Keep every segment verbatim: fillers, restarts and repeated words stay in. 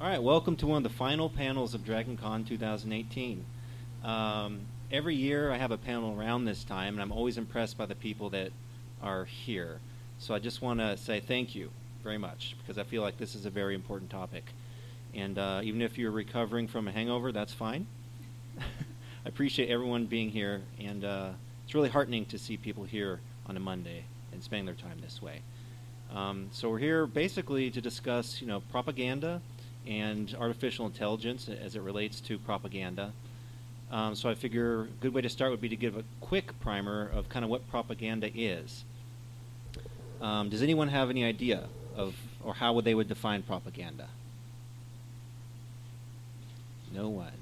right, welcome to one of the final panels of DragonCon twenty eighteen. Um, every year I have a panel around this time, and I'm always impressed by the people that are here. So I just want to say thank you very much, because I feel like this is a very important topic. And uh, even if you're recovering from a hangover, that's fine. I appreciate everyone being here, and uh, it's really heartening to see people here on a Monday and spending their time this way. Um, so we're here basically to discuss, you know, propaganda and artificial intelligence as it relates to propaganda. Um, so I figure a good way to start would be to give a quick primer of kind of what propaganda is. Um, does anyone have any idea of, or how would they would define propaganda? No one.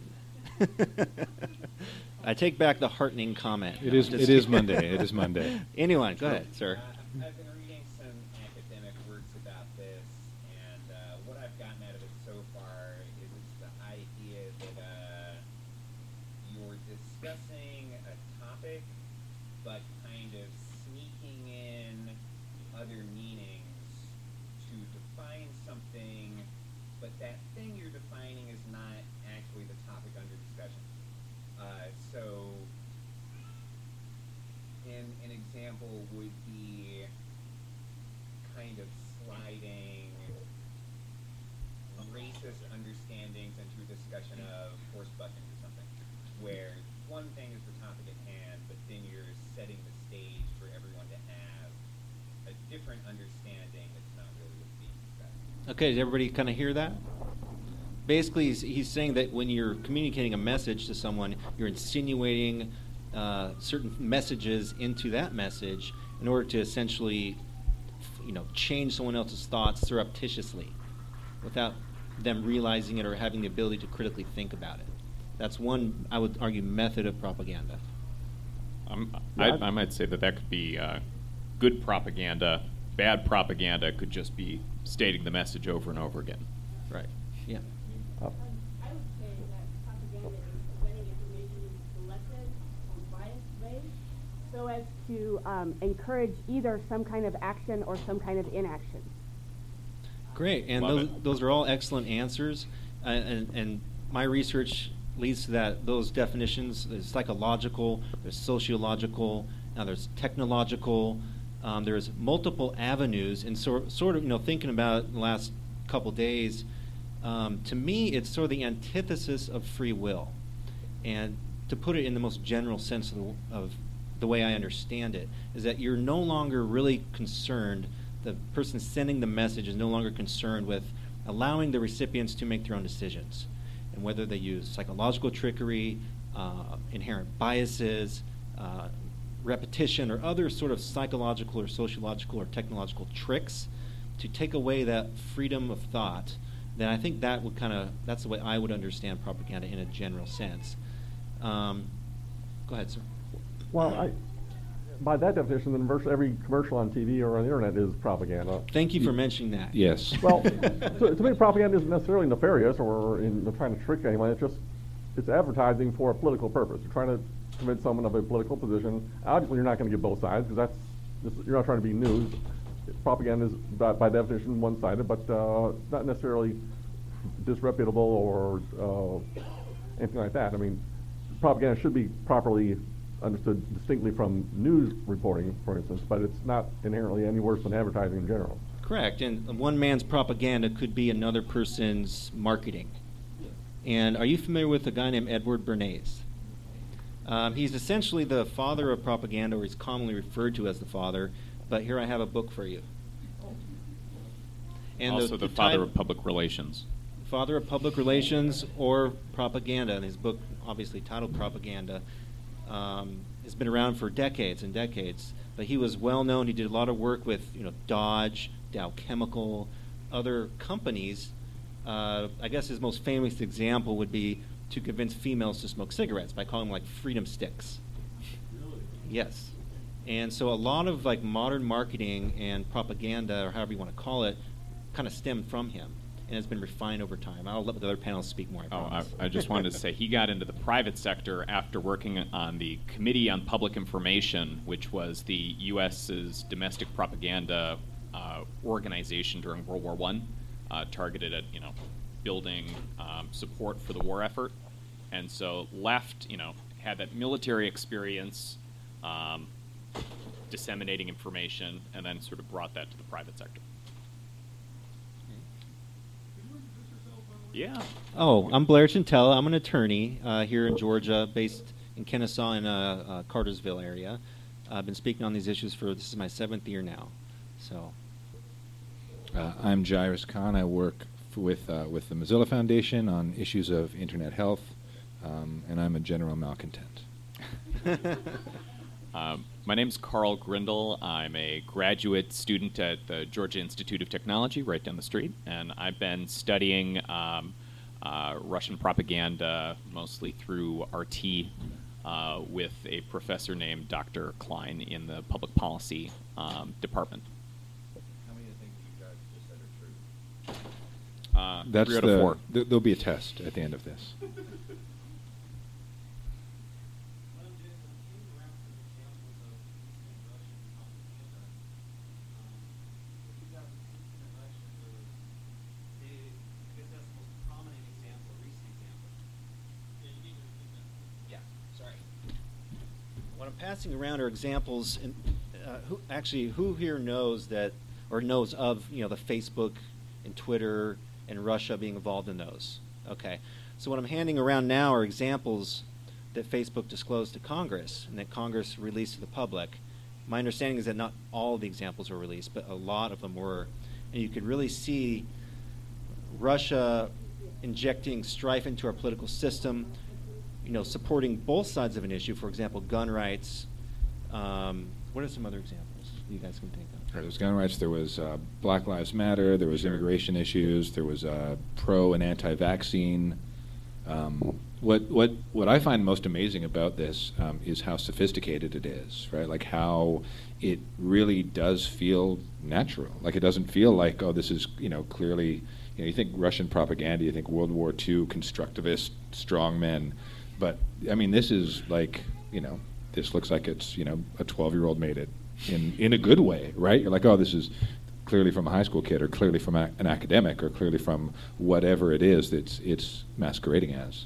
I take back the heartening comment. It is. It is Monday. It is Monday. Anyone, go ahead, sir. Uh, I've been reading some academic works about this, and uh, what I've gotten out of it so far is it's the idea that uh, you're discussing a topic, but kind of sneaking in other meanings to define something, but that thing you're defining is not actually the topic under discussion. Uh, so, an, an example would be kind of sliding racist understandings into a discussion of horse bucking or something, where one thing is the topic at hand, but then you're setting the stage for everyone to have a different understanding that's not really what's being discussed. Okay, did everybody kind of hear that? Basically, he's, he's saying that when you're communicating a message to someone, you're insinuating uh, certain messages into that message in order to essentially, you know, change someone else's thoughts surreptitiously without them realizing it or having the ability to critically think about it. That's one, I would argue, method of propaganda. Um, I, I might say that that could be uh, good propaganda. Bad propaganda could just be stating the message over and over again. Right. Yeah. Um, I would say that propaganda is presenting information in selected or biased ways so as to um, encourage either some kind of action or some kind of inaction. Great, and Love those, it. those are all excellent answers, uh, and, and my research leads to that. Those definitions: there's psychological, there's sociological, now there's technological. Um, there's multiple avenues, and so, sort of, you know, thinking about it the last couple days. Um, to me, it's sort of the antithesis of free will. And to put it in the most general sense of the, of the way I understand it, is that you're no longer really concerned, the person sending the message is no longer concerned with allowing the recipients to make their own decisions. And whether they use psychological trickery, uh, inherent biases, uh, repetition, or other sort of psychological or sociological or technological tricks to take away that freedom of thought, then I think that would kind of, that's the way I would understand propaganda in a general sense. Um, go ahead, sir. Well, I, by that definition, then virtually every commercial on T V or on the internet is propaganda. Thank you for mentioning that. Yes. Well, to, to me, propaganda isn't necessarily nefarious or in trying to trick anyone. It's just, it's advertising for a political purpose. You're trying to convince someone of a political position. Obviously, you're not going to get both sides because that's, you're not trying to be news. Propaganda is, by, by definition, one-sided, but uh, not necessarily disreputable or uh, anything like that. I mean, propaganda should be properly understood distinctly from news reporting, for instance, but it's not inherently any worse than advertising in general. Correct, and one man's propaganda could be another person's marketing. And are you familiar with a guy named Edward Bernays? Um, he's essentially the father of propaganda, or he's commonly referred to as the father, but here I have a book for you. And also the, the father title, of public relations. Father of public relations or propaganda, and his book, obviously titled Propaganda, um, has been around for decades and decades. But he was well known. He did a lot of work with, you know, Dodge, Dow Chemical, other companies. Uh, I guess his most famous example would be to convince females to smoke cigarettes by calling them like freedom sticks. Really? Yes. And so a lot of like modern marketing and propaganda, or however you want to call it, kind of stemmed from him, and it's been refined over time. I'll let the other panelists speak more. I Oh, I, promise. I just wanted to say he got into the private sector after working on the Committee on Public Information, which was the U S's domestic propaganda uh, organization during World War One, uh, targeted at, you know, building um, support for the war effort. And so left, you know, had that military experience, um, disseminating information, and then sort of brought that to the private sector. Yeah. Oh, I'm Blair Chantella. I'm an attorney uh, here in Georgia, based in Kennesaw in uh, uh, Cartersville area. I've been speaking on these issues for, this is my seventh year now. So, Uh, I'm Jairus Khan. I work f- with uh, with the Mozilla Foundation on issues of internet health, um, and I'm a general malcontent. Um, my name's Carl Grindle. I'm a graduate student at the Georgia Institute of Technology right down the street, and I've been studying um, uh, Russian propaganda mostly through R T uh, with a professor named Doctor Klein in the public policy um, department. How many of the things you guys just said are true? Uh, That's three out of the, four. th- there'll be a test at the end of this. Yeah, sorry. what I'm passing around are examples. And uh, who actually who here knows that or knows of you know the Facebook and Twitter and Russia being involved in those? Okay, so what I'm handing around now are examples that Facebook disclosed to Congress and that Congress released to the public. My understanding is that not all of the examples were released, but a lot of them were, and you could really see Russia injecting strife into our political system, you know, supporting both sides of an issue. For example, gun rights. Um, what are some other examples you guys can think of? There was gun rights. There was uh, Black Lives Matter. There was immigration issues. There was uh, pro and anti-vaccine. Um, what what what I find most amazing about this um, is how sophisticated it is, right? Like how it really does feel natural. Like it doesn't feel like, oh, this is you know clearly. You know, you think Russian propaganda, you think World War Two constructivist strongmen, but I mean, this is like you know, this looks like it's you know a twelve-year-old made it in in a good way, right? You're like, oh, this is clearly from a high school kid, or clearly from a, an academic, or clearly from whatever it is that's it's masquerading as.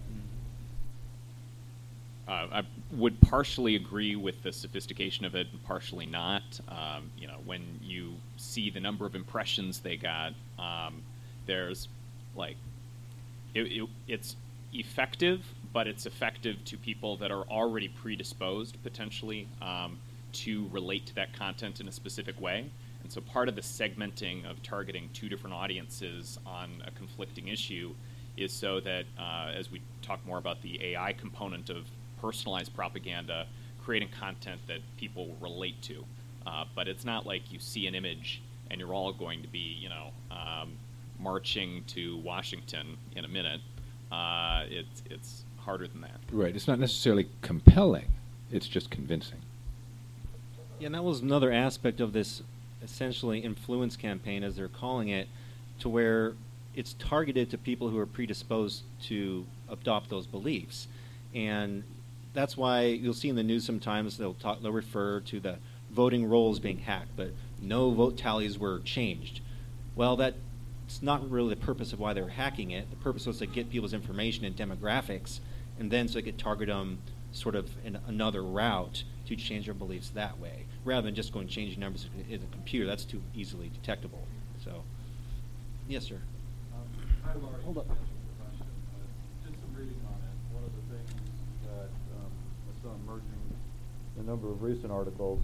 Uh, I would partially agree with the sophistication of it and partially not. Um, you know, when you see the number of impressions they got, um, there's like, it, it, it's effective, but it's effective to people that are already predisposed potentially um, to relate to that content in a specific way. And so part of the segmenting of targeting two different audiences on a conflicting issue is so that, uh, as we talk more about the A I component of personalized propaganda, creating content that people will relate to. Uh, but it's not like you see an image and you're all going to be, you know, um, marching to Washington in a minute. Uh, it's it's harder than that. Right. It's not necessarily compelling. It's just convincing. Yeah, and that was another aspect of this essentially influence campaign, as they're calling it, to where it's targeted to people who are predisposed to adopt those beliefs. And that's why you'll see in the news sometimes they'll talk, they'll refer to the voting rolls being hacked, but no vote tallies were changed. Well, that's not really the purpose of why they were hacking it. The purpose was to get people's information and demographics, and then so they could target them sort of in another route to change their beliefs that way, rather than just going changing numbers in a computer. That's too easily detectable. So, yes, sir. Um, hi, Laurie. Hold up. Thanks for the question. Uh, did some reading on it. One of the things that um, I saw emerging in a number of recent articles.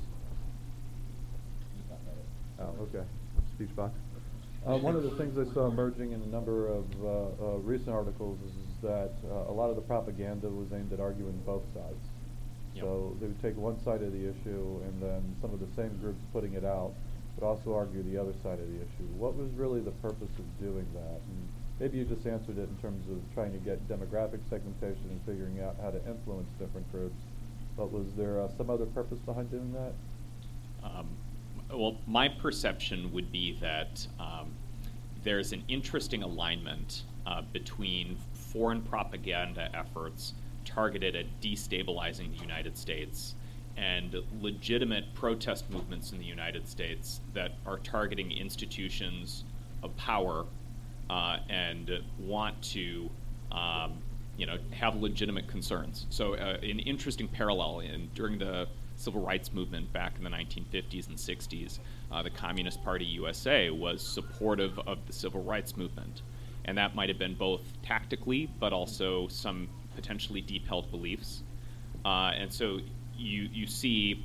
Oh, okay. Speech box. Uh, one of the things I saw emerging in a number of uh, uh, recent articles is, is that uh, a lot of the propaganda was aimed at arguing both sides. Yep. So they would take one side of the issue, and then some of the same groups putting it out would also argue the other side of the issue. What was really the purpose of doing that? And maybe you just answered it in terms of trying to get demographic segmentation and figuring out how to influence different groups. But was there uh, some other purpose behind doing that? Um, well, my perception would be that um, there's an interesting alignment uh, between foreign propaganda efforts targeted at destabilizing the United States and legitimate protest movements in the United States that are targeting institutions of power uh, and want to, um, you know, have legitimate concerns. So uh, an interesting parallel in during the civil rights movement back in the nineteen fifties and sixties, uh, the Communist Party U S A was supportive of the civil rights movement. And that might have been both tactically, but also some potentially deep-held beliefs. Uh, and so you you see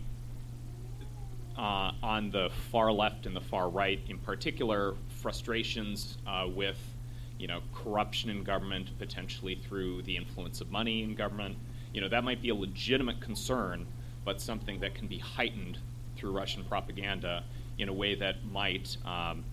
uh, on the far left and the far right, in particular, frustrations uh, with, you know, corruption in government, potentially through the influence of money in government. You know, that might be a legitimate concern, but something that can be heightened through Russian propaganda in a way that might um,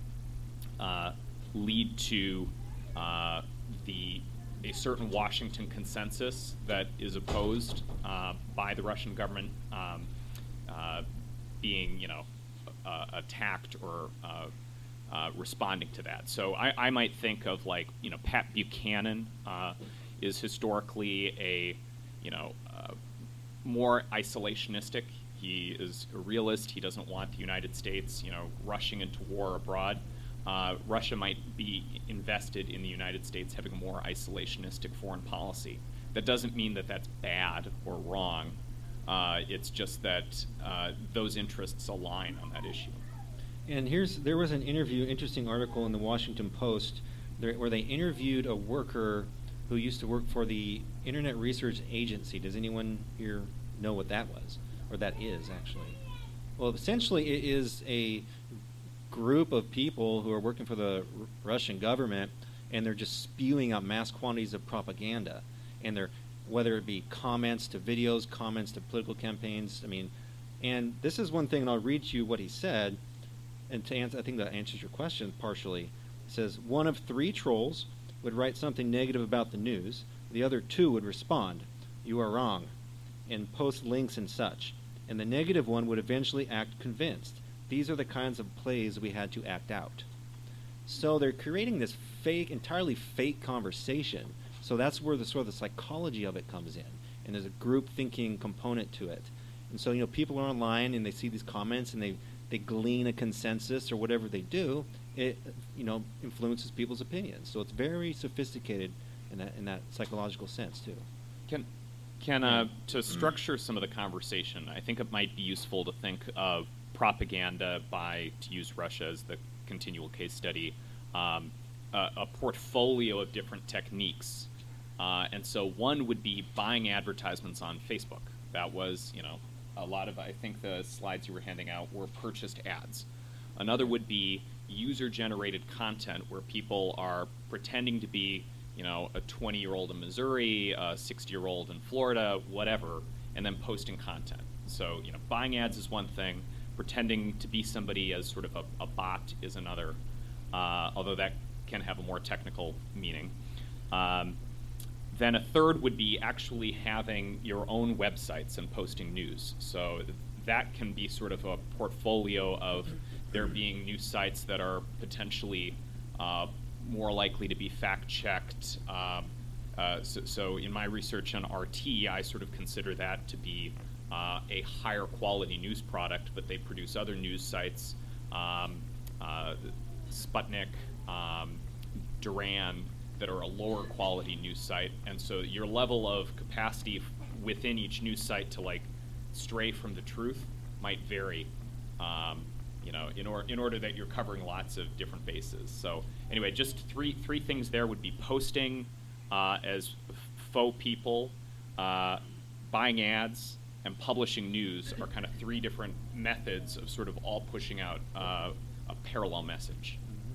uh, lead to uh, the a certain Washington consensus that is opposed uh, by the Russian government um, uh, being, you know, uh, attacked or uh, uh, responding to that. So I, I might think of, like, you know, Pat Buchanan uh, is historically a, you know, uh, more isolationistic. He is a realist. He doesn't want the United States, you know, rushing into war abroad. Uh, Russia might be invested in the United States having a more isolationistic foreign policy. That doesn't mean that that's bad or wrong. Uh, it's just that uh, those interests align on that issue. And here's there was an interview, interesting article in the Washington Post, there, where they interviewed a worker who used to work for the Internet Research Agency. Does anyone here know what that was, or that is actually? Well, essentially, it is a group of people who are working for the R- Russian government, and they're just spewing out mass quantities of propaganda, and they're whether it be comments to videos, comments to political campaigns. I mean, and this is one thing, and I'll read you what he said, and to answer, I think that answers your question partially. It says, one of three trolls would write something negative about the news, the other two would respond, "You are wrong," and post links and such, and the negative one would eventually act convinced. These are the kinds of plays we had to act out. So they're creating this fake, entirely fake conversation. So that's where the sort of the psychology of it comes in, and there's a group thinking component to it. And so, you know, people are online and they see these comments and they, they glean a consensus or whatever they do. It, you know, influences people's opinions. So it's very sophisticated in that in that psychological sense too. Can can uh, to structure some of the conversation, I think it might be useful to think of propaganda by, to use Russia as the continual case study, um, a, a portfolio of different techniques. Uh, and so one would be buying advertisements on Facebook. That was, you know, a lot of, I think the slides you were handing out were purchased ads. Another would be user-generated content where people are pretending to be, you know, a twenty-year-old in Missouri, a sixty-year-old in Florida, whatever, and then posting content. So, you know, buying ads is one thing. Pretending to be somebody as sort of a, a bot is another, uh, although that can have a more technical meaning. Um, then a third would be actually having your own websites and posting news. So that can be sort of a portfolio of there being news sites that are potentially uh, more likely to be fact-checked. Um, uh, so, so in my research on R T, I sort of consider that to be Uh, a higher quality news product, but they produce other news sites, um, uh, Sputnik, um, Duran, that are a lower quality news site. And so your level of capacity f- within each news site to, like, stray from the truth might vary, um, you know, in, or- in order that you're covering lots of different bases. So anyway, just three three things there would be posting uh, as faux people, uh, buying ads, and publishing news are kind of three different methods of sort of all pushing out uh, a parallel message.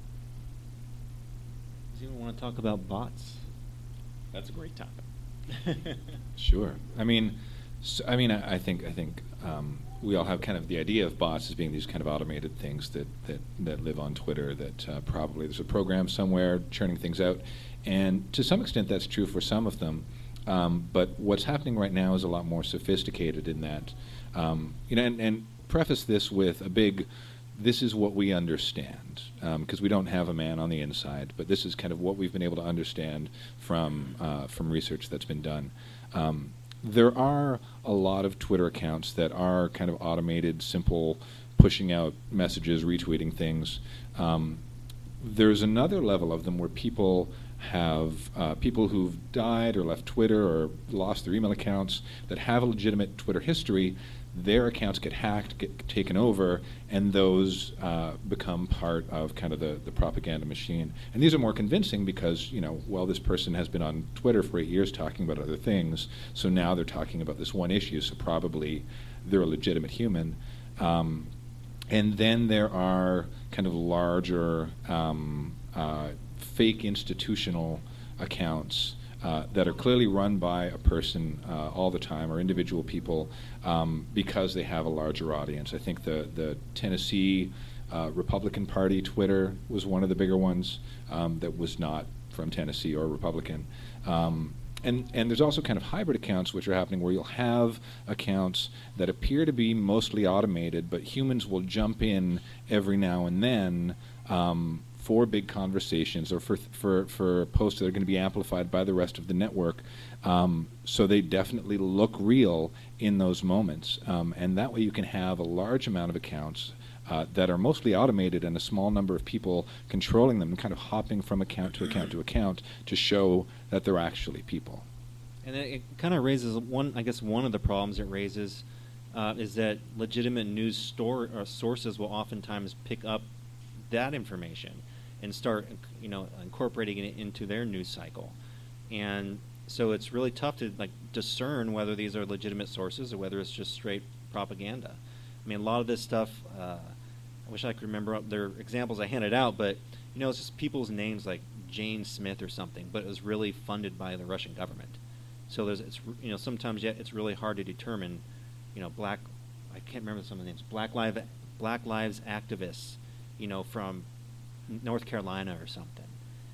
Does anyone want to talk about bots? That's a great topic. Sure. I mean, so, I mean, I, I think I think um, we all have kind of the idea of bots as being these kind of automated things that that, that live on Twitter. That uh, probably there's a program somewhere churning things out, and to some extent that's true for some of them. Um, but what's happening right now is a lot more sophisticated in that, um, you know, and, and preface this with a big, this is what we understand, because um, we don't have a man on the inside, but this is kind of what we've been able to understand from uh, from research that's been done. Um, there are a lot of Twitter accounts that are kind of automated, simple, pushing out messages, retweeting things. Um, there's another level of them where people have uh, people who've died or left Twitter or lost their email accounts that have a legitimate Twitter history. Their accounts get hacked, get taken over, and those uh, become part of kind of the, the propaganda machine. And these are more convincing because, you know, well, this person has been on Twitter for eight years talking about other things, so now they're talking about this one issue, so probably they're a legitimate human. Um, and then there are kind of larger um, uh, fake institutional accounts Uh, that are clearly run by a person uh, all the time, or individual people, um, because they have a larger audience. I think the, the Tennessee uh, Republican Party Twitter was one of the bigger ones um, that was not from Tennessee or Republican. Um, and, and there's also kind of hybrid accounts which are happening where you'll have accounts that appear to be mostly automated, but humans will jump in every now and then um, for big conversations or for for for posts that are going to be amplified by the rest of the network, um, so they definitely look real in those moments, um, and that way you can have a large amount of accounts uh, that are mostly automated and a small number of people controlling them and kind of hopping from account to account to account to show that they're actually people. And it, it kind of raises one, I guess one of the problems it raises uh, is that legitimate news store or sources will oftentimes pick up that information and start, you know, incorporating it into their news cycle. And so it's really tough to like discern whether these are legitimate sources or whether it's just straight propaganda. I mean, a lot of this stuff, uh, I wish I could remember their examples I handed out, but, you know, it's just people's names like Jane Smith or something, but it was really funded by the Russian government. So there's, it's, you know, sometimes yet it's really hard to determine, you know, black, I can't remember some of the names, Black Lives, Black Lives activists, you know, from North Carolina or something.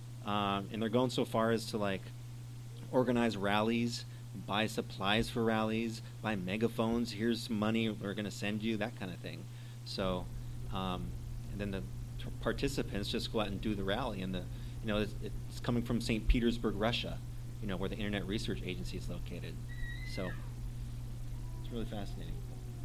Um, and they're going so far as to like organize rallies, buy supplies for rallies, buy megaphones, here's some money we're going to send you, that kind of thing. So, um, and then the t- participants just go out and do the rally. And the, you know, it's, it's coming from Saint Petersburg, Russia, you know, where the Internet Research Agency is located. So, it's really fascinating.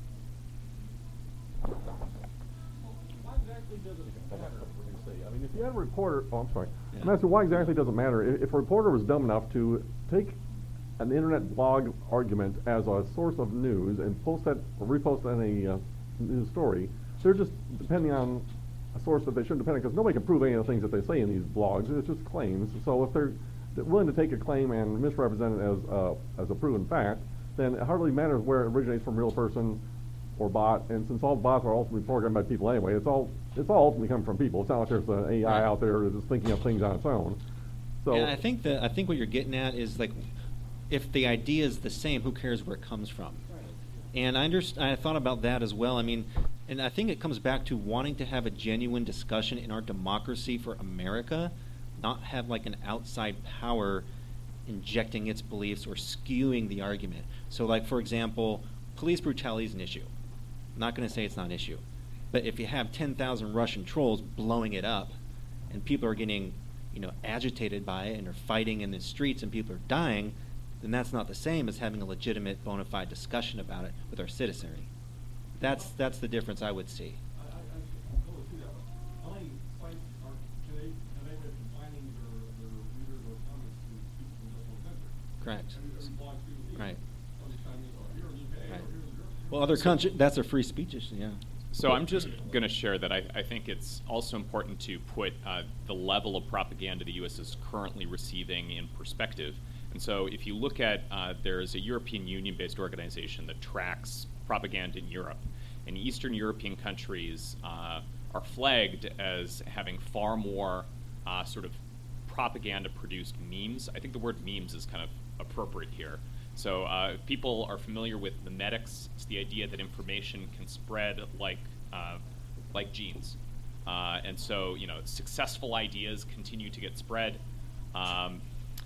Why exactly does it matter? I mean, if you had a reporter, oh, I'm sorry. Yeah. I'm asking why exactly does it matter? If, if a reporter was dumb enough to take an internet blog argument as a source of news and post that or repost that in a uh, news story, they're just depending on a source that they shouldn't depend on, because nobody can prove any of the things that they say in these blogs. It's just claims. So if they're willing to take a claim and misrepresent it as uh, as a proven fact, then it hardly matters where it originates from, real person or bot. And since all bots are ultimately programmed by people anyway, it's all it's all ultimately coming from people. It's not like there's an A I out there that's just thinking of things on its own. So and I think that I think what you're getting at is like, if the idea is the same, who cares where it comes from? Right. And I underst- I thought about that as well. I mean, and I think it comes back to wanting to have a genuine discussion in our democracy for America, not have like an outside power injecting its beliefs or skewing the argument. So like, for example, police brutality is an issue. I'm not going to say it's not an issue. But if you have ten thousand Russian trolls blowing it up and people are getting, you know, agitated by it and are fighting in the streets and people are dying, then that's not the same as having a legitimate bona fide discussion about it with our citizenry. That's that's the difference I would see. I, I, I totally see that. How many sites are today today with confining their, their readers or comments to speak from just one country? Correct. Every, every blog speaks to Right. Here in the U K Right. or here in Europe. Well, other countries, that's a free speech issue, yeah. So I'm just going to share that I, I think it's also important to put uh, the level of propaganda the U S is currently receiving in perspective. And so if you look at, uh, there's a European Union-based organization that tracks propaganda in Europe. And Eastern European countries uh, are flagged as having far more uh, sort of propaganda-produced memes. I think the word memes is kind of appropriate here. So uh, if people are familiar with memetics, it's the idea that information can spread like uh, like genes. Uh, and so, you know, successful ideas continue to get spread, um,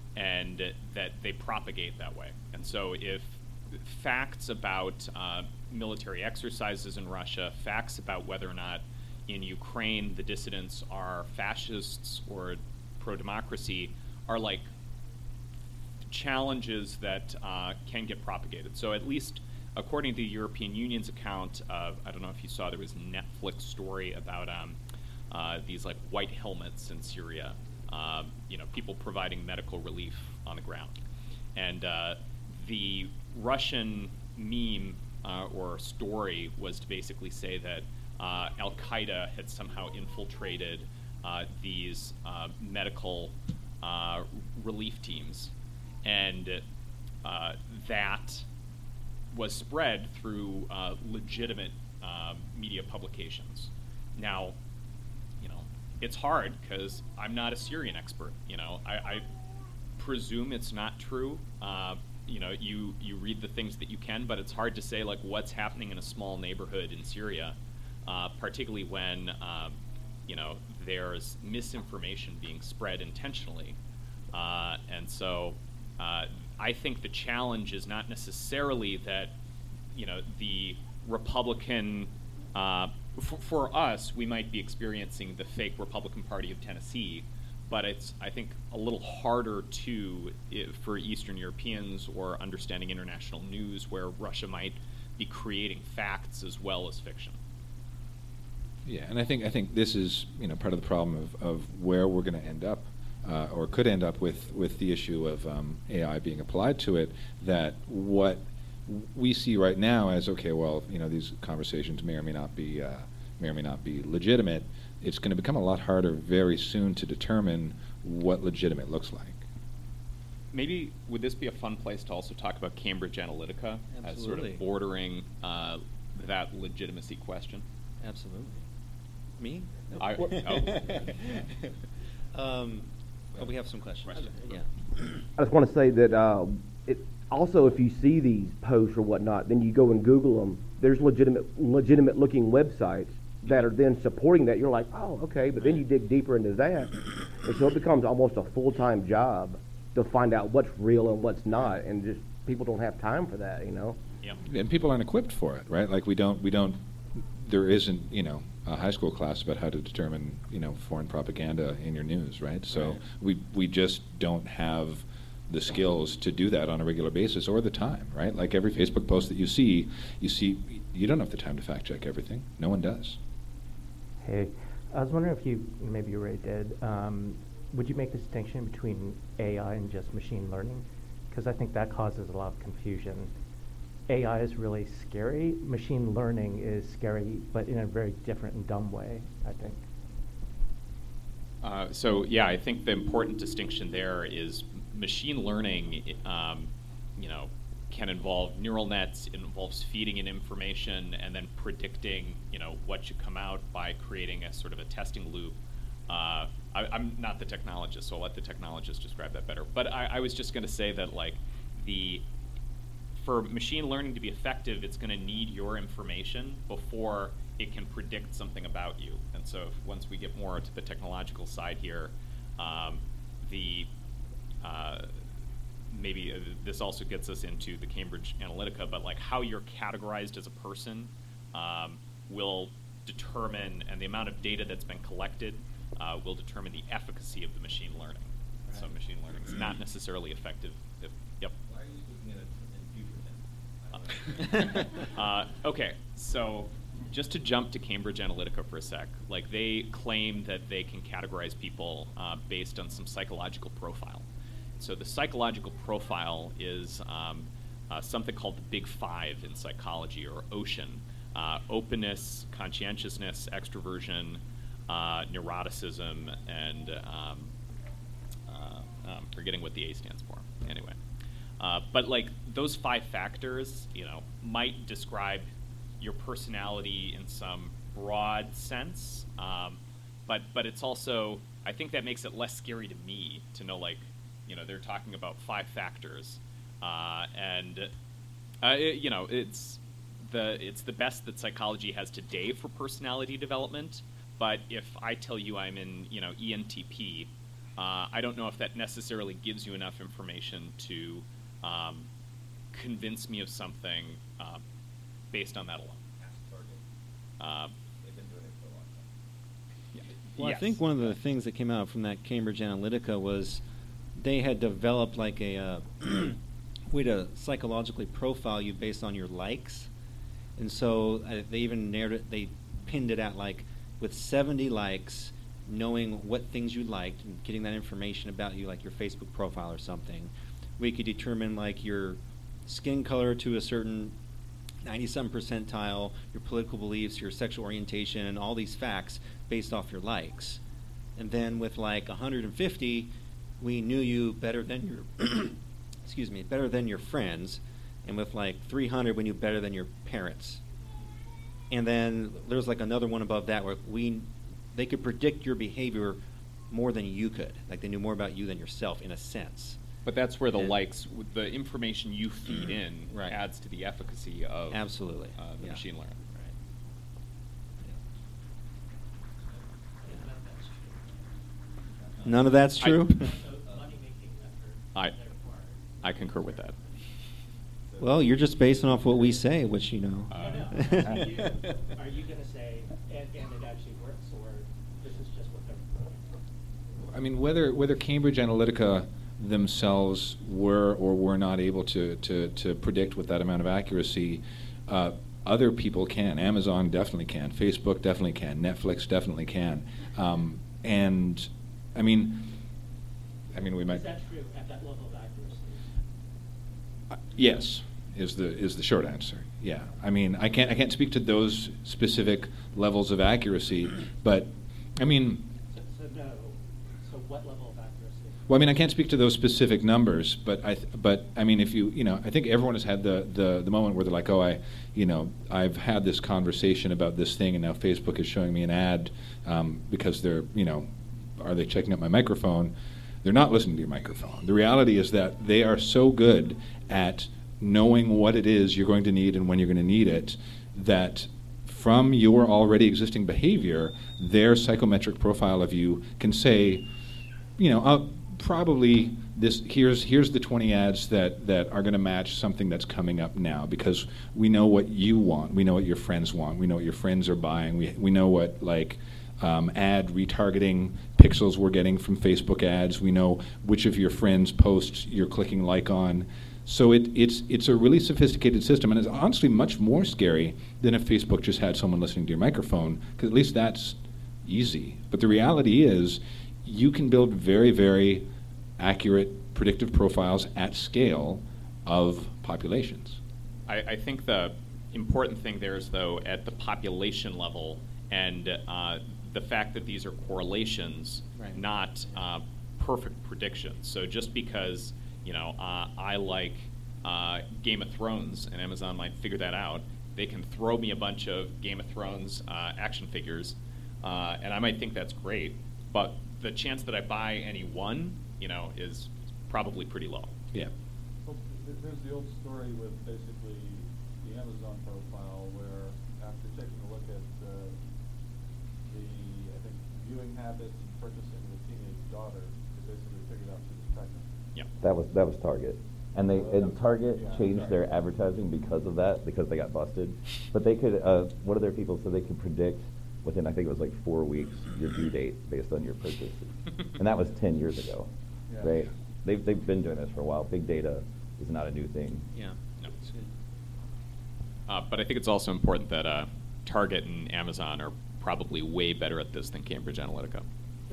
and that they propagate that way. And so if facts about uh, military exercises in Russia, facts about whether or not in Ukraine the dissidents are fascists or pro-democracy are like challenges that uh, can get propagated. So at least according to the European Union's account, uh, I don't know if you saw, there was a Netflix story about um, uh, these like white helmets in Syria, um, you know, people providing medical relief on the ground. And uh, the Russian meme uh, or story was to basically say that uh, Al-Qaeda had somehow infiltrated uh, these uh, medical uh, relief teams. And uh, that was spread through uh, legitimate uh, media publications. Now, you know, it's hard because I'm not a Syrian expert. You know, I, I presume it's not true. Uh, you know, you, you read the things that you can, but it's hard to say like what's happening in a small neighborhood in Syria, uh, particularly when um, you know there's misinformation being spread intentionally, uh, and so uh, I think the challenge is not necessarily that you know the Republican. Uh, for, for us, we might be experiencing the fake Republican Party of Tennessee. But it's, I think, a little harder to I, for Eastern Europeans or understanding international news where Russia might be creating facts as well as fiction. Yeah, and I think I think this is you know part of the problem of, of where we're going to end up, uh, or could end up with with the issue of um, A I being applied to it. That what we see right now as okay, well, you know, these conversations may or may not be uh, may or may not be legitimate. It's going to become a lot harder very soon to determine what legitimate looks like. Maybe would this be a fun place to also talk about Cambridge Analytica as sort Absolutely. of bordering uh, that legitimacy question? Absolutely. Me? I, oh. Um, oh, we have some questions. Question. Yeah. I just want to say that uh, it also, if you see these posts or whatnot, then you go and Google them. There's legitimate, legitimate looking websites that are then supporting that. You're like, oh, okay, but then you dig deeper into that, and so it becomes almost a full-time job to find out what's real and what's not, and just people don't have time for that, you know. Yeah. And people aren't equipped for it, right? Like we don't, we don't. There isn't, you know, a high school class about how to determine, you know, foreign propaganda in your news, right? So Right. we we just don't have the skills to do that on a regular basis or the time, right? Like every Facebook post that you see, you see, you don't have the time to fact check everything. No one does. Hey, I was wondering if you, maybe you already did, um, would you make the distinction between A I and just machine learning? Because I think that causes a lot of confusion. A I is really scary. Machine learning is scary, but in a very different and dumb way, I think. Uh, so yeah, I think the important distinction there is machine learning, um, you know, can involve neural nets. It involves feeding in information and then predicting, you know, what should come out by creating a sort of a testing loop. Uh, I, I'm not the technologist, so I'll let the technologist describe that better. But I, I was just going to say that, like, the for machine learning to be effective, it's going to need your information before it can predict something about you. And so, if, once we get more to the technological side here, um, the uh, maybe uh, this also gets us into the Cambridge Analytica, but like how you're categorized as a person um, will determine, and the amount of data that's been collected uh, will determine the efficacy of the machine learning. Right. So machine learning is not necessarily effective. If, yep. Why are you looking at it in future then? uh, okay, so just to jump to Cambridge Analytica for a sec, like they claim that they can categorize people uh, based on some psychological profile. So the psychological profile is um, uh, something called the Big Five in psychology, or OCEAN. Uh, openness, conscientiousness, extroversion, uh, neuroticism, and um, uh, I'm forgetting what the A stands for. Anyway, uh, but like those five factors, you know, might describe your personality in some broad sense, um, but but it's also, I think that makes it less scary to me to know, like, you know, they're talking about five factors, uh, and uh, it, you know, it's the it's the best that psychology has today for personality development. But if I tell you I'm in, you know, E N T P, uh, I don't know if that necessarily gives you enough information to um, convince me of something uh, based on that alone. Uh, They've been doing it for a long time. yeah. Well, Yes. I think one of the things that came out from that Cambridge Analytica was they had developed like a uh, way to psychologically profile you based on your likes, and so uh, they even narrowed it. They pinned it at like with seventy likes, knowing what things you liked and getting that information about you, like your Facebook profile or something, we could determine like your skin color to a certain ninety-seven percentile, your political beliefs, your sexual orientation, and all these facts based off your likes. And then with like one hundred fifty, we knew you better than your excuse me, better than your friends, and with like three hundred, we knew better than your parents. And then there's like another one above that where we they could predict your behavior more than you could. Like they knew more about you than yourself in a sense. But that's where the And- likes, the information you feed in Right. adds to the efficacy of Absolutely. uh, the Yeah. machine learning. None of that's I- true? I, I concur with that. Well, you're just basing off what we say, which you know. Uh, Are you, are you gonna say, and, and it actually works, or this is just what they're? I mean, whether whether Cambridge Analytica themselves were or were not able to to, to predict with that amount of accuracy, uh, other people can. Amazon definitely can. Facebook definitely can. Netflix definitely can. Um, and I mean, I mean, we might. Is that true at that level of accuracy? Uh, yes, is the is the short answer. Yeah, I mean, I can't I can't speak to those specific levels of accuracy, but I mean. So, so no, so what level of accuracy? Well, I mean, I can't speak to those specific numbers, but I, th- but I mean, if you, you know, I think everyone has had the, the, the moment where they're like, oh, I, you know, I've had this conversation about this thing, and now Facebook is showing me an ad um, because they're, you know, are they checking out my microphone? They're not listening to your microphone. The reality is that they are so good at knowing what it is you're going to need and when you're going to need it that from your already existing behavior, their psychometric profile of you can say, you know, uh, probably this. Here's here's the twenty ads that, that are going to match something that's coming up now because we know what you want, we know what your friends want, we know what your friends are buying, we we know what like um, ad retargeting pixels we're getting from Facebook ads, we know which of your friends' posts you're clicking like on. So it, it's it's a really sophisticated system, and it's honestly much more scary than if Facebook just had someone listening to your microphone, because at least that's easy. But the reality is, you can build very, very accurate predictive profiles at scale of populations. I, I think the important thing there is, though, at the population level, and uh, the fact that these are correlations, Right. not uh, perfect predictions. So just because, you know, uh, I like uh, Game of Thrones, and Amazon might figure that out, they can throw me a bunch of Game of Thrones uh, action figures, uh, and I might think that's great, but the chance that I buy any one, you know, is probably pretty low. Yeah. Well, th- there's the old story with basically the Amazon profile where after taking a look at uh, the, I think, viewing habits and purchasing of a teenage daughter, they basically figured out she was pregnant. Yeah. That was that was Target, and they Oh, that and was- Target yeah, changed their Target. advertising because of that, because they got busted. But they could, uh, one of their people said they could predict within, I think it was like four weeks, your due date based on your purchases, and that was ten years ago, Yeah. right? They've they've been doing this for a while. Big data is not a new thing. Yeah. No. That's good. Uh, but I think it's also important that uh, Target and Amazon are probably way better at this than Cambridge Analytica.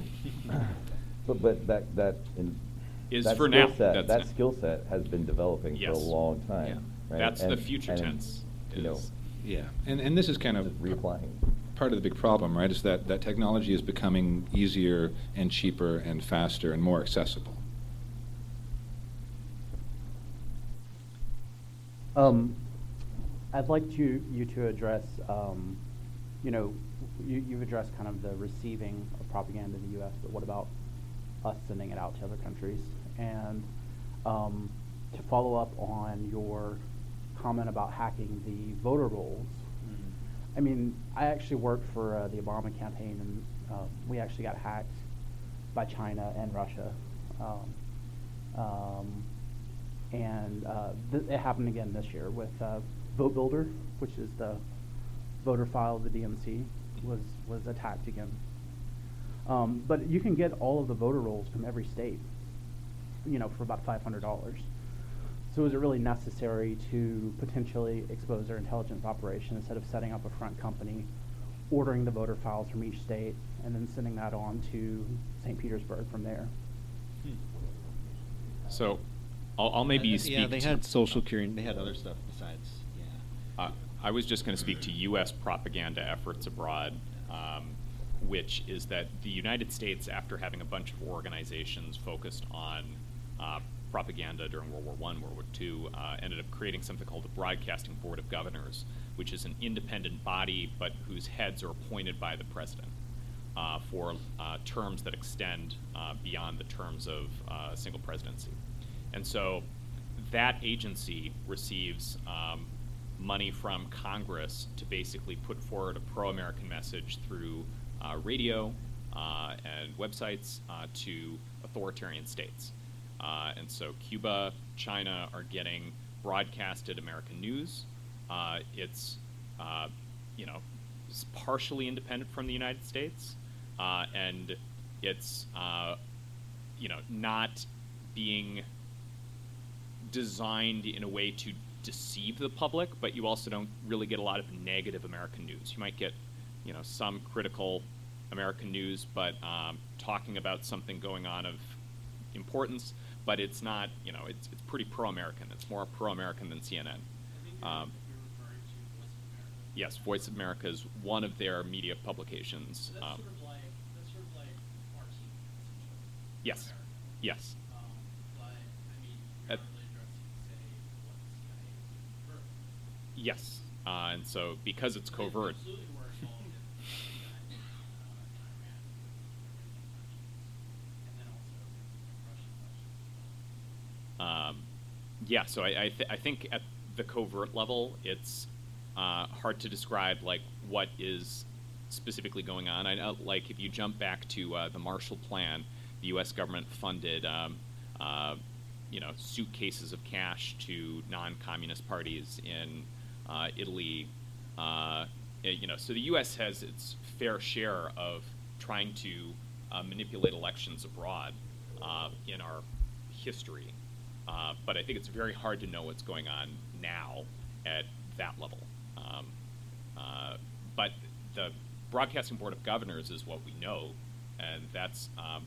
But but that that in, Is that for skill now, set, that's that now. skill set has been developing for Yes. a long time. Yeah. Right? That's the And- future and, tense. You know, is- Yeah, and and this is kind of just reapplying. part of the big problem, right? Is that that technology is becoming easier and cheaper and faster and more accessible. Um, I'd like you, you to address, um, you know, you, you've addressed kind of the receiving of propaganda in the U S, but what about us sending it out to other countries? And um, to follow up on your comment about hacking the voter rolls, I mean, I actually worked for uh, the Obama campaign, and uh, we actually got hacked by China and Russia. Um, um, and uh, th- it happened again this year with uh, Vote Builder, which is the voter file of the D N C, was was attacked again. Um, but you can get all of the voter rolls from every state, you know, for about five hundred dollars. So is it really necessary to potentially expose their intelligence operation instead of setting up a front company ordering the voter files from each state and then sending that on to Saint Petersburg from there. So, I'll, I'll maybe Uh, speak. Yeah, they to- had social curing. They had other stuff besides. Yeah. Uh, I was just going to speak to U S propaganda efforts abroad, um, which is that the United States, after having a bunch of organizations focused on uh, propaganda during World War One, World War Two, uh, ended up creating something called the Broadcasting Board of Governors, which is an independent body, but whose heads are appointed by the president uh, for uh, terms that extend uh, beyond the terms of uh, a single presidency. And so that agency receives um, money from Congress to basically put forward a pro-American message through uh, radio uh, and websites uh, to authoritarian states. Uh, and so Cuba, China are getting broadcasted American news. Uh, it's, uh, you know, it's partially independent from the United States, uh, and it's, uh, you know, not being designed in a way to deceive the public, but you also don't really get a lot of negative American news. You might get, you know, some critical American news, but um, talking about something going on of importance, but it's not, you know, it's, it's pretty pro-American. It's more pro-American than C N N. Um, yes, Voice of America is one of their media publications. So that's Um, sort of like, that's sort of like R T, essentially. yes, yes. Um, but, I mean, you're At- not really addressing, say, what the C I A is doing further. Yes, uh, and so because it's They covert. absolutely were involved in, in, uh, in Iran, and then also in Russian elections. Um, yeah, so I, I, th- I think at the covert level, it's uh, hard to describe like what is specifically going on. I know, like if you jump back to uh, the Marshall Plan, the U S government funded, um, uh, you know, suitcases of cash to non-communist parties in uh, Italy. Uh, you know, so the U S has its fair share of trying to uh, manipulate elections abroad uh, in our history. Uh, but I think it's very hard to know what's going on now at that level. Um, uh, but the Broadcasting Board of Governors is what we know, and that's, um,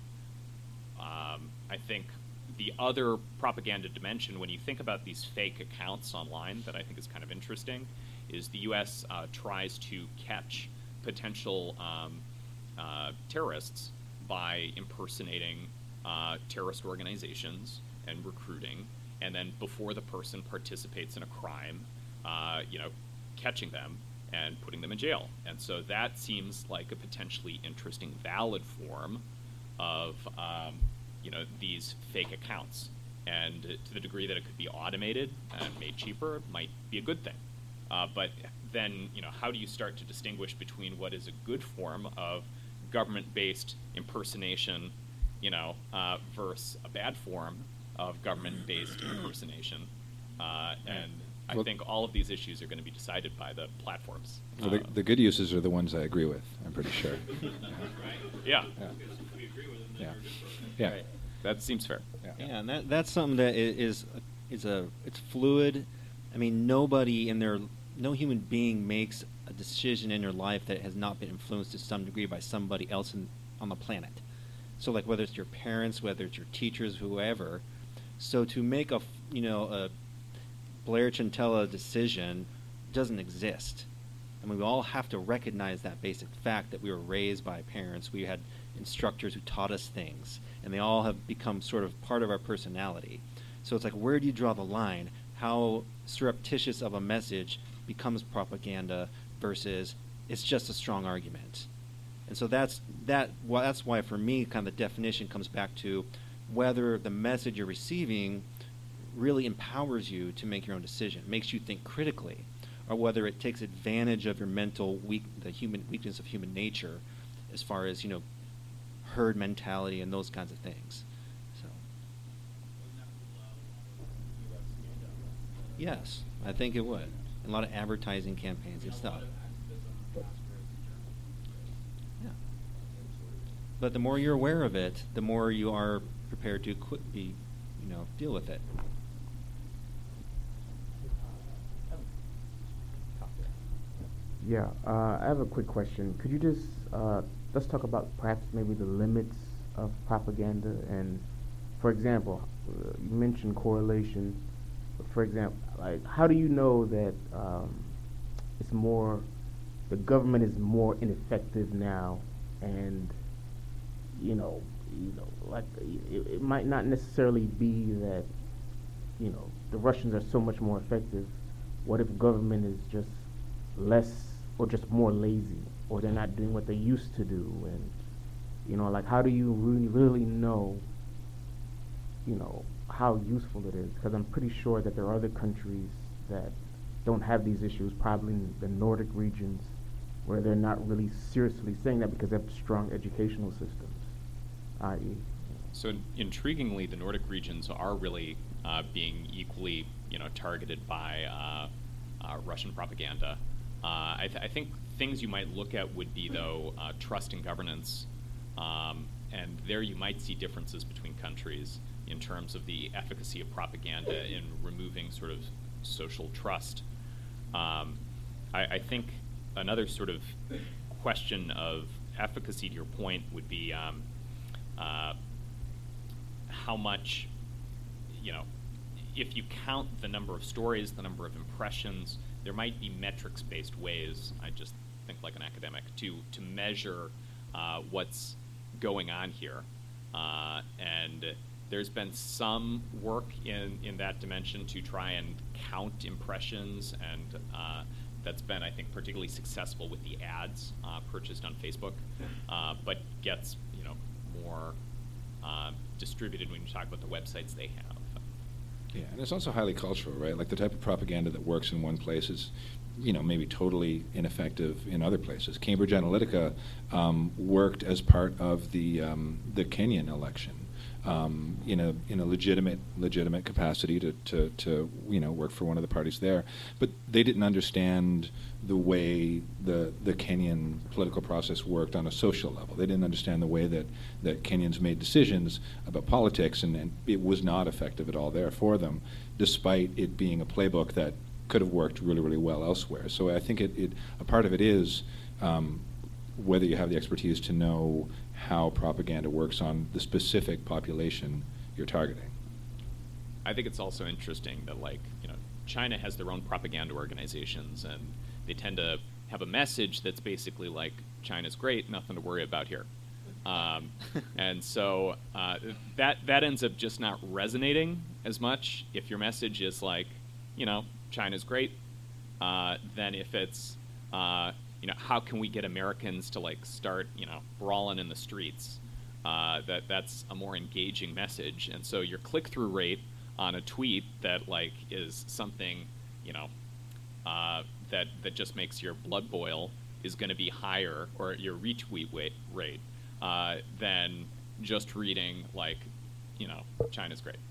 um, I think, the other propaganda dimension when you think about these fake accounts online that I think is kind of interesting is the U S uh, tries to catch potential um, uh, terrorists by impersonating uh, terrorist organizations and recruiting, and then before the person participates in a crime, uh, you know, catching them and putting them in jail. And so that seems like a potentially interesting, valid form of, um, you know, these fake accounts. And to the degree that it could be automated and made cheaper, it might be a good thing. Uh, but then, you know, how do you start to distinguish between what is a good form of government-based impersonation, you know, uh, versus a bad form of government-based impersonation? Uh, and I Well- think all of these issues are going to be decided by the platforms. So the, Uh, the good uses are the ones I agree with, I'm pretty sure. yeah. Yeah. If we agree with them, then Yeah. we're good for it. Yeah. Right. That seems fair. Yeah, and that that's something that i- is is a it's fluid. I mean, nobody in their no human being makes a decision in their life that has not been influenced to some degree by somebody else in, on the planet. So, like whether it's your parents, whether it's your teachers, whoever. So to make a f- you know a Blair Chintella decision doesn't exist. I mean, we all have to recognize that basic fact that we were raised by parents. We had instructors who taught us things, and they all have become sort of part of our personality. So it's like, where do you draw the line? How surreptitious of a message becomes propaganda versus it's just a strong argument. And so that's that. Well, that's why for me, kind of the definition comes back to whether the message you're receiving really empowers you to make your own decision, makes you think critically, or whether it takes advantage of your mental weak, the human weakness of human nature, as far as, you know, herd mentality and those kinds of things. So, yes, I think it would. A lot of advertising campaigns and stuff. Yeah. But the more you're aware of it, the more you are prepared to qu- be, you know, deal with it. Yeah, uh, I have a quick question. Could you just uh, let's talk about perhaps maybe the limits of propaganda and, for example, uh, you mentioned correlation. For example, like how do you know that um, it's more the government is more ineffective now, and you know, you know, like it, it might not necessarily be that you know the Russians are so much more effective. What if government is just less or just more lazy, or they're not doing what they used to do? And you know, like how do you really really know you know how useful it is? Because I'm pretty sure that there are other countries that don't have these issues, probably in the Nordic regions, where they're not really seriously saying that because they have strong educational systems, that is. So in- intriguingly, the Nordic regions are really uh, being equally, you know, targeted by uh, uh, Russian propaganda. Uh, I, th- I think things you might look at would be, though, uh, trust and governance, um, and there you might see differences between countries in terms of the efficacy of propaganda in removing sort of social trust. Um, I, I think another sort of question of efficacy, to your point, would be um, uh, how much, you know, if you count the number of stories, the number of impressions, there might be metrics-based ways, I just think like an academic, to, to measure uh, what's going on here. Uh, and there's been some work in, in that dimension to try and count impressions, and uh, that's been, I think, particularly successful with the ads uh, purchased on Facebook, uh, but gets, you know, more uh, distributed when you talk about the websites they have. Yeah, and it's also highly cultural, right? Like the type of propaganda that works in one place is, you know, maybe totally ineffective in other places. Cambridge Analytica um, worked as part of the um, the Kenyan election. Um, in a in a legitimate legitimate capacity to, to, to you know work for one of the parties there, but they didn't understand the way the the Kenyan political process worked on a social level. They didn't understand the way that, that Kenyans made decisions about politics, and, and it was not effective at all there for them, despite it being a playbook that could have worked really really well elsewhere. So I think it, it a part of it is um, whether you have the expertise to know how propaganda works on the specific population you're targeting. I think it's also interesting that, like, you know, China has their own propaganda organizations, and they tend to have a message that's basically like, China's great, nothing to worry about here. Um, and so uh, that that ends up just not resonating as much if your message is like, you know, China's great, uh, than if it's, uh, you know, how can we get Americans to like start, you know, brawling in the streets? Uh, that that's a more engaging message, and so your click-through rate on a tweet that like is something, you know, uh, that that just makes your blood boil is going to be higher, or your retweet weight, rate, uh, than just reading like, you know, China's great.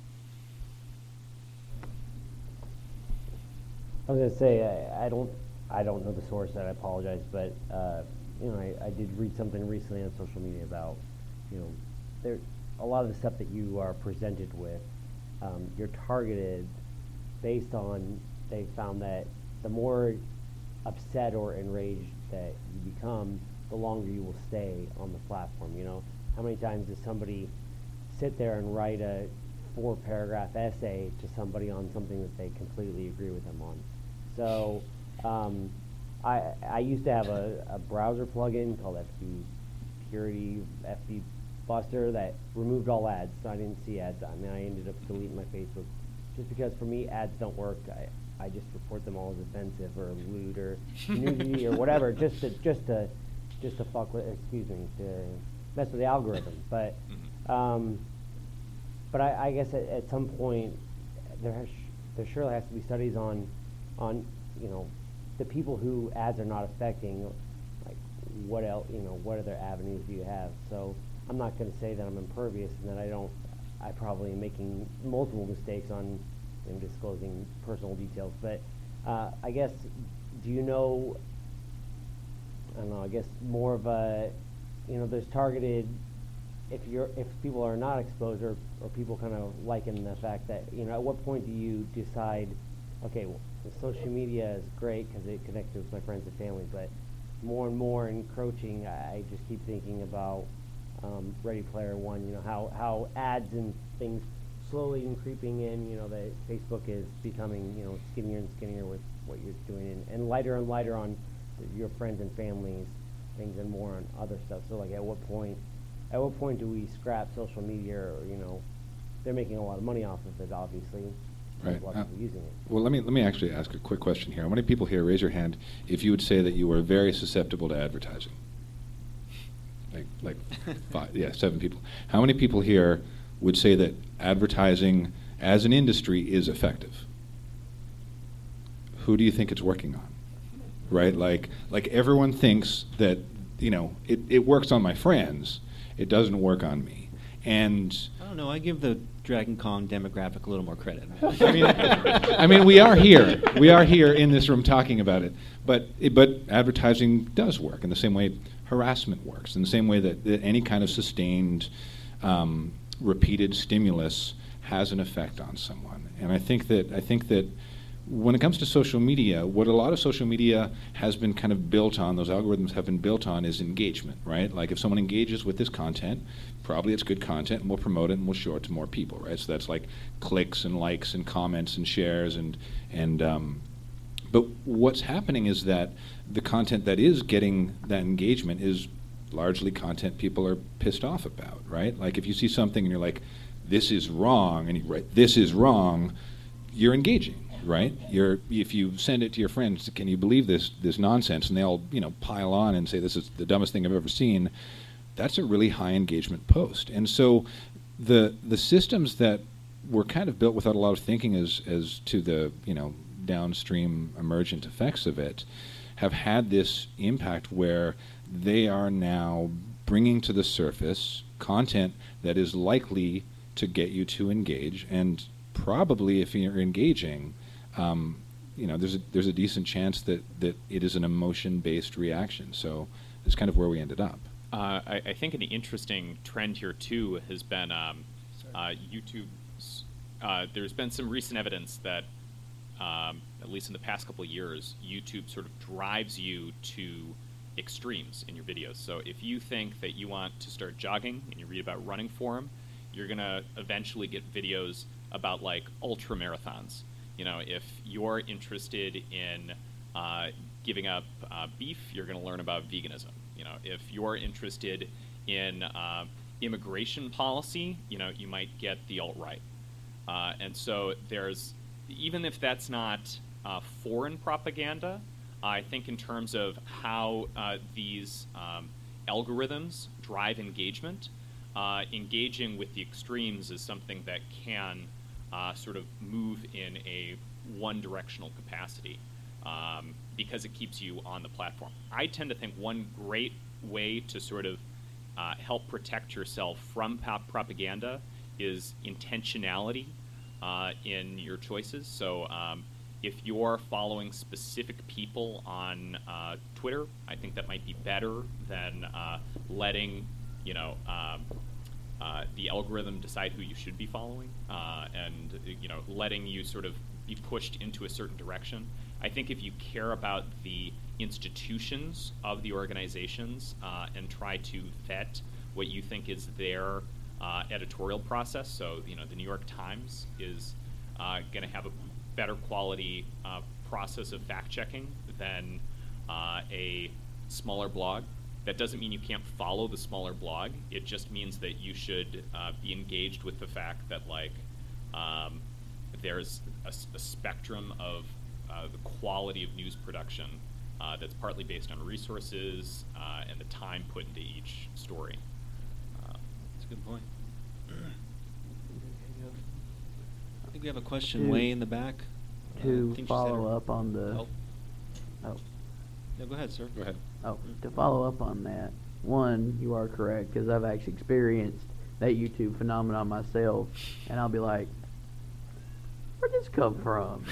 I was gonna say I, I don't. I don't know the source, and I apologize, but uh, you know, I, I did read something recently on social media about, you know, there a lot of the stuff that you are presented with, um, you're targeted based on. They found that the more upset or enraged that you become, the longer you will stay on the platform. You know, how many times does somebody sit there and write a four-paragraph essay to somebody on something that they completely agree with them on? So. Um, I I used to have a, a browser plugin called F B Purity, F B Buster, that removed all ads, so I didn't see ads. I mean, I ended up deleting my Facebook just because for me ads don't work. I, I just report them all as offensive or lewd or nudity or whatever, just to just to just to fuck with. Excuse me, to mess with the algorithm. But um, but I, I guess at, at some point there has, there surely has to be studies on on you know. the people who ads are not affecting, like what else, you know, what other avenues do you have? So I'm not going to say that I'm impervious and that I don't, I probably am making multiple mistakes on you know, disclosing personal details, but uh, I guess, do you know, I don't know, I guess more of a, you know, there's targeted, if you're, if people are not exposed or, or people kind of liken the fact that, you know, at what point do you decide okay, well, the social media is great because it connects me with my friends and family, but more and more encroaching, I, I just keep thinking about um, Ready Player One, you know, how, how ads and things slowly and creeping in, you know, that Facebook is becoming, you know, skinnier and skinnier with what you're doing, and, and lighter and lighter on your friends and families, things, and more on other stuff. So, like, at what point, at what point do we scrap social media, or, you know, they're making a lot of money off of it, obviously. Right. There's a lot Uh, of people using it. Well, let me let me actually ask a quick question here. How many people here, raise your hand, if you would say that you were very susceptible to advertising? Like, like five, yeah, seven people. How many people here would say that advertising as an industry is effective? Who do you think it's working on? Right? Like, like everyone thinks that, you know, it, it works on my friends. It doesn't work on me. And I don't know. I give the Dragon Con demographic a little more credit. I mean, I mean, we are here. We are here in this room talking about it. But it, but advertising does work in the same way harassment works, in the same way that, that any kind of sustained, um, repeated stimulus has an effect on someone. And I think that I think that when it comes to social media, what a lot of social media has been kind of built on, those algorithms have been built on, is engagement, right? Like if someone engages with this content, probably it's good content, and we'll promote it and we'll show it to more people, right? So that's like clicks and likes and comments and shares and and um, but what's happening is that the content that is getting that engagement is largely content people are pissed off about, right? Like if you see something and you're like, this is wrong, and you write, this is wrong, you're engaging, right? You're, if you send it to your friends, can you believe this this nonsense? And they all, you know, pile on and say this is the dumbest thing I've ever seen. That's a really high engagement post. And so the the systems that were kind of built without a lot of thinking as as to the, you know, downstream emergent effects of it have had this impact where they are now bringing to the surface content that is likely to get you to engage, and probably if you're engaging, um, you know, there's a, there's a decent chance that, that it is an emotion-based reaction. So that's kind of where we ended up. Uh, I, I think an interesting trend here too has been um, uh, YouTube's. Uh, there's been some recent evidence that, um, at least in the past couple of years, YouTube sort of drives you to extremes in your videos. So if you think that you want to start jogging and you read about running form, you're gonna eventually get videos about like ultra marathons. You know, if you're interested in uh, giving up uh, beef, you're gonna learn about veganism. You know, if you're interested in uh, immigration policy, you know, you might get the alt-right. Uh, and so there's, even if that's not uh, foreign propaganda, I think in terms of how uh, these um, algorithms drive engagement, uh, engaging with the extremes is something that can uh, sort of move in a one-directional capacity um, because it keeps you on the platform. I tend to think one great way to sort of uh, help protect yourself from pop propaganda is intentionality uh, in your choices. So um, if you're following specific people on uh, Twitter, I think that might be better than uh, letting, you know, um, uh, the algorithm decide who you should be following, uh, and, you know, letting you sort of be pushed into a certain direction. I think if you care about the institutions of the organizations uh, and try to vet what you think is their uh, editorial process, so, you know, the New York Times is uh, going to have a better quality uh, process of fact-checking than uh, a smaller blog. That doesn't mean you can't follow the smaller blog. It just means that you should uh, be engaged with the fact that, like, um, there's a, a spectrum of uh, the quality of news production uh, that's partly based on resources uh, and the time put into each story. Uh, That's a good point. I think we have a question To- way in the back. Uh, I To think she said follow her- up on the, Oh. oh, No, go ahead, sir. Go ahead. oh, to follow up on that, one, you are correct, because I've actually experienced that YouTube phenomenon myself, and I'll be like, where'd this come from?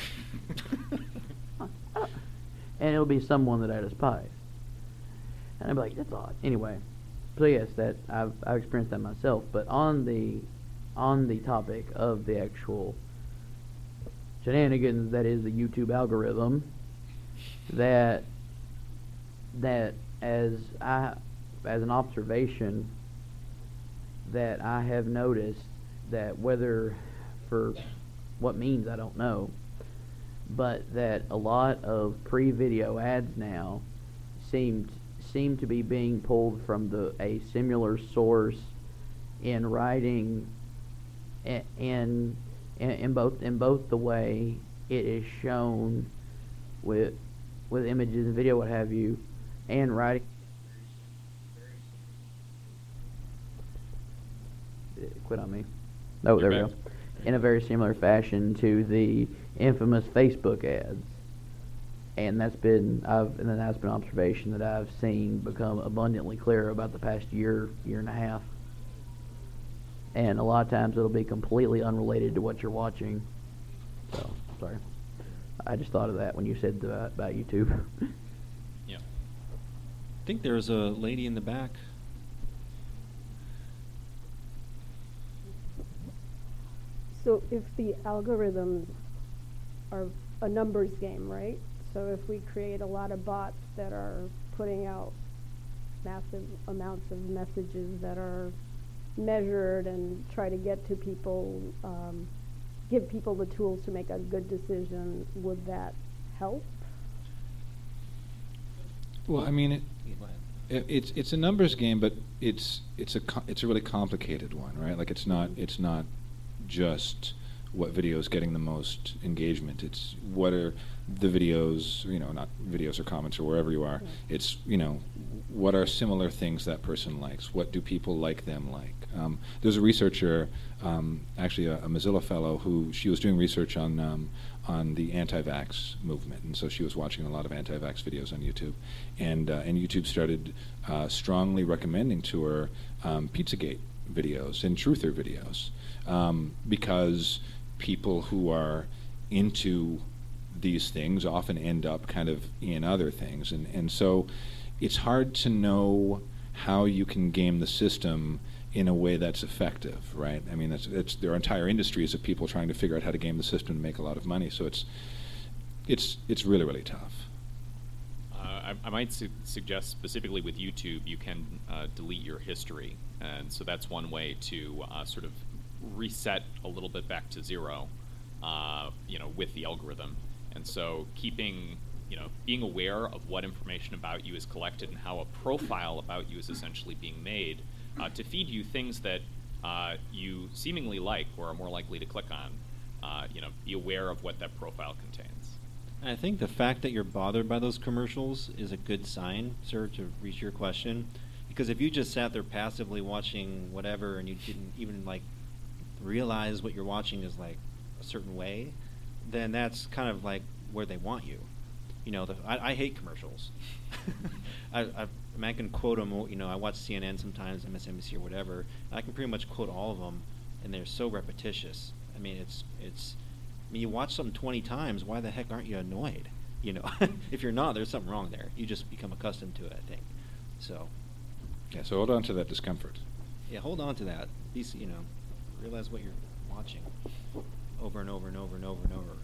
And it'll be someone that I despise. And I'll be like, that's odd. Anyway, so yes, that I've I've experienced that myself. But on the on the topic of the actual shenanigans that is the YouTube algorithm, that that as I as an observation that I have noticed that whether for what means I don't know, but that a lot of pre-video ads now seem seem to be being pulled from the a similar source in writing in in, in both in both the way it is shown with with images and video, what have you, and writing. Quit on me. Oh, there we go. In a very similar fashion to the infamous Facebook ads, and that's been I've and then that's been an observation that I've seen become abundantly clear about the past year, year and a half. And a lot of times it'll be completely unrelated to what you're watching. So sorry, I just thought of that when you said the, about YouTube. Yeah. I think there's a lady in the back. So if the algorithms are a numbers game, right? So if we create a lot of bots that are putting out massive amounts of messages that are measured and try to get to people, um, give people the tools to make a good decision, would that help? Well, I mean, it, it, it's it's a numbers game, but it's it's a co- it's a really complicated one, right? Like it's not it's not just what video is getting the most engagement. It's what are the videos, you know, not videos or comments or wherever you are. Yeah. It's, you know, what are similar things that person likes? What do people like them like? Um, there's a researcher, um, actually a, a Mozilla fellow, who she was doing research on um, on the anti-vax movement, and so she was watching a lot of anti-vax videos on YouTube, and uh, and YouTube started uh, strongly recommending to her um, Pizzagate videos and truther videos, um, because people who are into these things often end up kind of in other things, and and so it's hard to know how you can game the system in a way that's effective, right? I mean, that's, it's, there are entire industries of people trying to figure out how to game the system to make a lot of money. So it's it's it's really really tough. Uh, I, I might su- suggest specifically with YouTube, you can uh, delete your history, and so that's one way to uh, sort of reset a little bit back to zero, uh, you know, with the algorithm. And so keeping, you know, being aware of what information about you is collected and how a profile about you is essentially being made uh, to feed you things that uh, you seemingly like or are more likely to click on. Uh, you know, be aware of what that profile contains. And I think the fact that you're bothered by those commercials is a good sign, sir, to reach your question. Because if you just sat there passively watching whatever and you didn't even like realize what you're watching is like a certain way, then that's kind of like where they want you. You know, the, I, I hate commercials. I, I, I mean, I can quote them. You know, I watch C N N sometimes, M S N B C or whatever. And I can pretty much quote all of them, and they're so repetitious. I mean, it's it's. I mean, you watch something twenty times. Why the heck aren't you annoyed? You know, if you're not, there's something wrong there. You just become accustomed to it, I think. So. Yeah. So hold on to that discomfort. Yeah, hold on to that. These, you know, realize what you're watching over and over and over and over and over.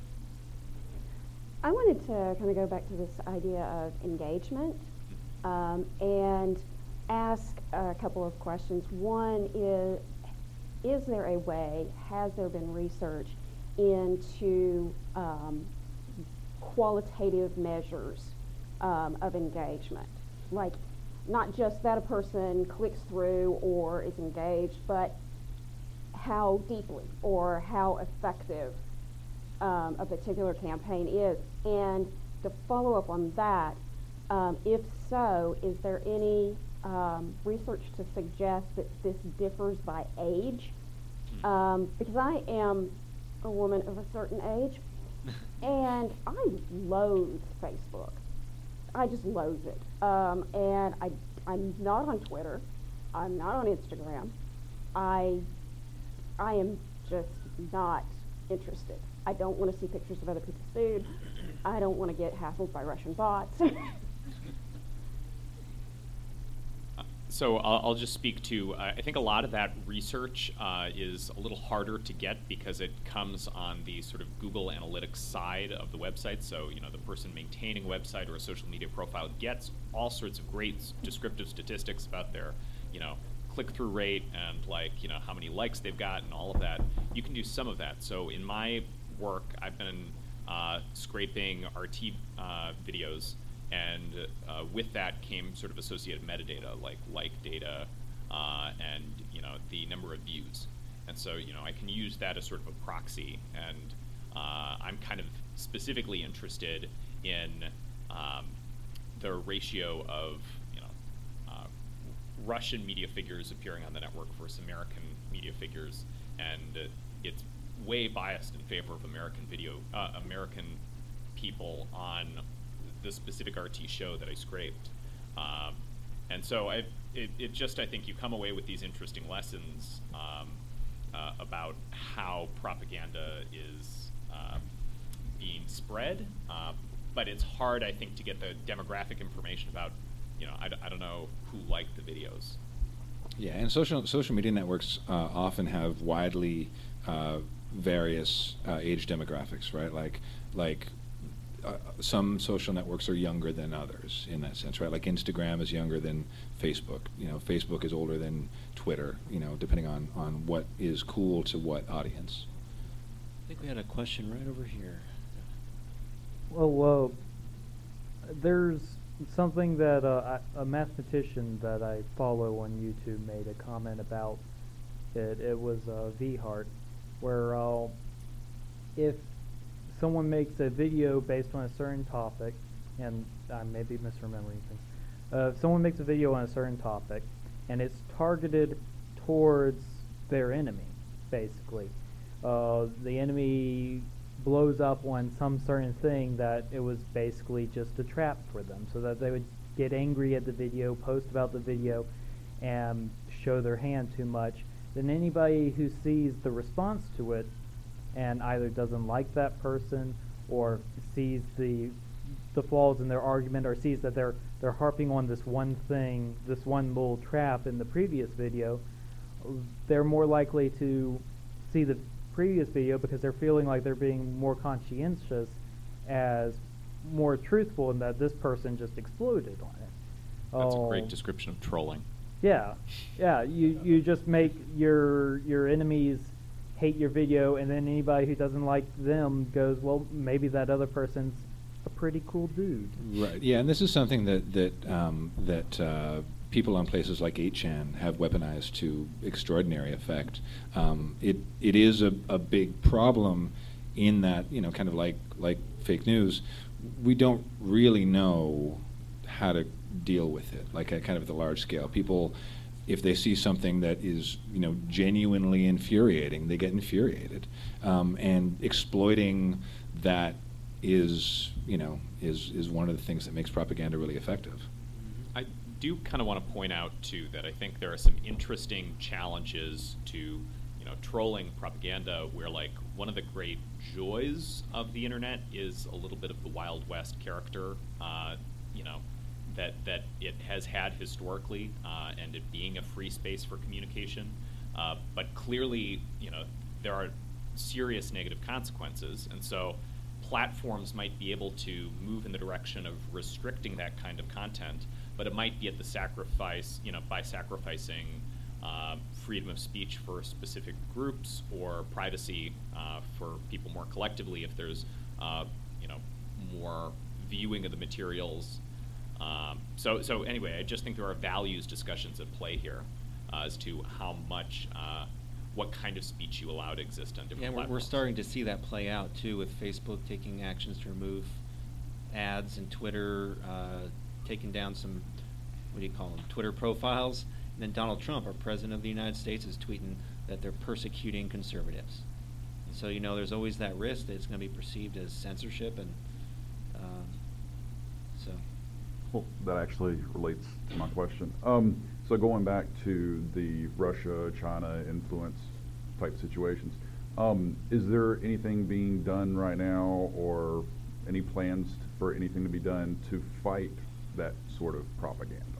I wanted to kind of go back to this idea of engagement um, and ask a couple of questions. One is, is there a way, has there been research into um, qualitative measures um, of engagement? Like, not just that a person clicks through or is engaged, but how deeply or how effective um, a particular campaign is. And to follow up on that, um, if so, is there any um, research to suggest that this differs by age? Um, because I am a woman of a certain age, and I loathe Facebook. I just loathe it. Um, and I, I'm not on Twitter. I'm not on Instagram. I, I am just not interested. I don't want to see pictures of other people's food. I don't want to get hassled by Russian bots. So I'll, I'll just speak to, uh, I think a lot of that research uh, is a little harder to get because it comes on the sort of Google Analytics side of the website. So, you know, the person maintaining a website or a social media profile gets all sorts of great s- descriptive statistics about their, you know, click-through rate and, like, you know, how many likes they've got and all of that. You can do some of that. So in my work, I've been uh, scraping R T uh, videos, and uh, with that came sort of associated metadata like like data uh, and, you know, the number of views. And so, you know, I can use that as sort of a proxy. And uh, I'm kind of specifically interested in um, the ratio of, you know, uh, Russian media figures appearing on the network versus American media figures, and uh, it's way biased in favor of American video, uh, American people on the specific R T show that I scraped. Um, and so I, it, it just, I think you come away with these interesting lessons um, uh, about how propaganda is uh, being spread, uh, but it's hard, I think, to get the demographic information about, you know, I, d- I don't know who liked the videos. Yeah, and social social media networks uh, often have widely uh, various uh, age demographics, right? Like like uh, some social networks are younger than others in that sense, right? Like Instagram is younger than Facebook. You know, Facebook is older than Twitter. You know, depending on on what is cool to what audience. I think we had a question right over here. Well, uh, there's something that uh, I, a mathematician that I follow on YouTube made a comment about. It, it was uh, VHart, where uh, if someone makes a video based on a certain topic, and I may be misremembering things, uh, if someone makes a video on a certain topic, and it's targeted towards their enemy, basically, uh, the enemy blows up on some certain thing that it was basically just a trap for them, so that they would get angry at the video, post about the video, and show their hand too much. Then anybody who sees the response to it and either doesn't like that person or sees the the flaws in their argument or sees that they're they're harping on this one thing, this one little trap in the previous video, they're more likely to see the previous video because they're feeling like they're being more conscientious as more truthful, and that this person just exploded on it. That's Oh, a great description of trolling. Yeah, yeah. You you just make your your enemies hate your video, and then anybody who doesn't like them goes, well, maybe that other person's a pretty cool dude. Right. Yeah, and this is something that that um, that uh, people on places like eight chan have weaponized to extraordinary effect. Um, it it is a, a big problem in that, you know, kind of like like fake news, we don't really know how to deal with it, like at kind of the large scale. People, if they see something that is, you know, genuinely infuriating, they get infuriated, um, and exploiting that is, you know, is is one of the things that makes propaganda really effective. I do kind of want to point out, too, that I think there are some interesting challenges to, you know, trolling propaganda where, like, one of the great joys of the internet is a little bit of the Wild West character, uh, you know, that, that it has had historically, uh, and it being a free space for communication. Uh, but clearly, you know, there are serious negative consequences, and so platforms might be able to move in the direction of restricting that kind of content, but it might be at the sacrifice, you know, by sacrificing uh, freedom of speech for specific groups or privacy uh, for people more collectively if there's, uh, you know, more viewing of the materials. Um, so, so anyway, I just think there are values discussions at play here uh, as to how much, uh, what kind of speech you allow to exist on different Yeah, we're, platforms. we're starting to see that play out too, with Facebook taking actions to remove ads and Twitter uh, taking down some, what do you call them, Twitter profiles. And then Donald Trump, our president of the United States, is tweeting that they're persecuting conservatives. And so, you know, there's always that risk that it's going to be perceived as censorship, and um, so. Well, that actually relates to my question. Um, so going back to the Russia, China influence type situations, um, is there anything being done right now, or any plans for anything to be done to fight that sort of propaganda?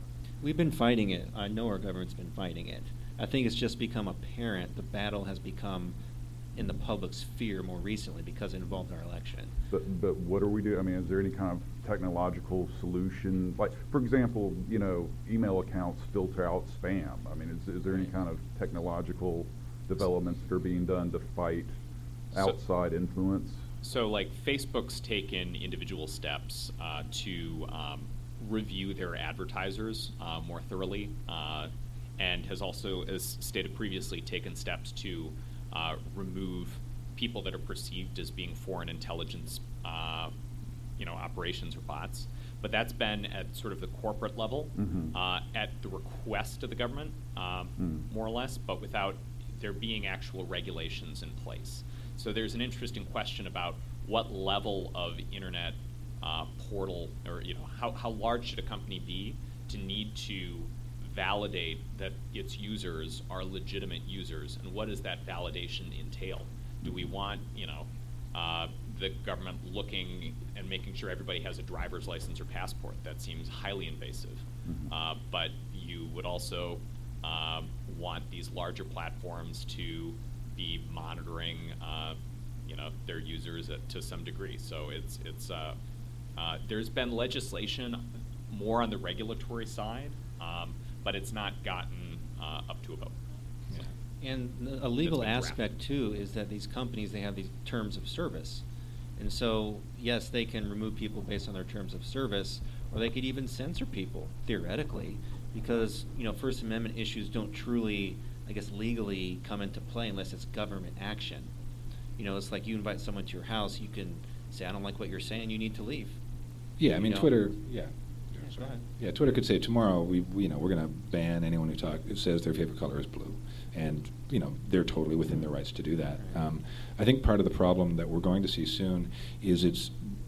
We've been fighting it. I know our government's been fighting it. I think it's just become apparent. The battle has become in the public sphere more recently because it involved our election. But, but what are we doing? I mean, is there any kind of technological solution? Like, for example, you know, email accounts filter out spam. I mean, is, is there any kind of technological developments that are being done to fight outside so, influence? So, like, Facebook's taken individual steps uh, to um, review their advertisers uh, more thoroughly, uh, and has also, as stated previously, taken steps to uh, remove people that are perceived as being foreign intelligence, uh, you know, operations or bots. But that's been at sort of the corporate level, mm-hmm. uh, at the request of the government, um, mm. more or less, but without there being actual regulations in place. So there's an interesting question about what level of internet uh, portal, or you know, how, how large should a company be to need to validate that its users are legitimate users, and what does that validation entail? Do we want, you know, uh, the government looking and making sure everybody has a driver's license or passport? That seems highly invasive. Mm-hmm. Uh, but you would also uh, want these larger platforms to be monitoring, uh, you know, their users at, to some degree. So it's it's uh, uh, there's been legislation more on the regulatory side, um, but it's not gotten uh, up to a vote. So and a legal been aspect too is that these companies, they have these terms of service, and so yes, they can remove people based on their terms of service, or they could even censor people theoretically, because you know First Amendment issues don't truly, I guess, legally come into play unless it's government action. You know, it's like you invite someone to your house, you can say, I don't like what you're saying, you need to leave. Yeah, I mean, You know? Twitter, yeah. Yeah, go ahead. Yeah, Twitter could say tomorrow, we, we you know, we're going to ban anyone who talk, who says their favorite color is blue, and you know, they're totally within their rights to do that. Um, I think part of the problem that we're going to see soon is it's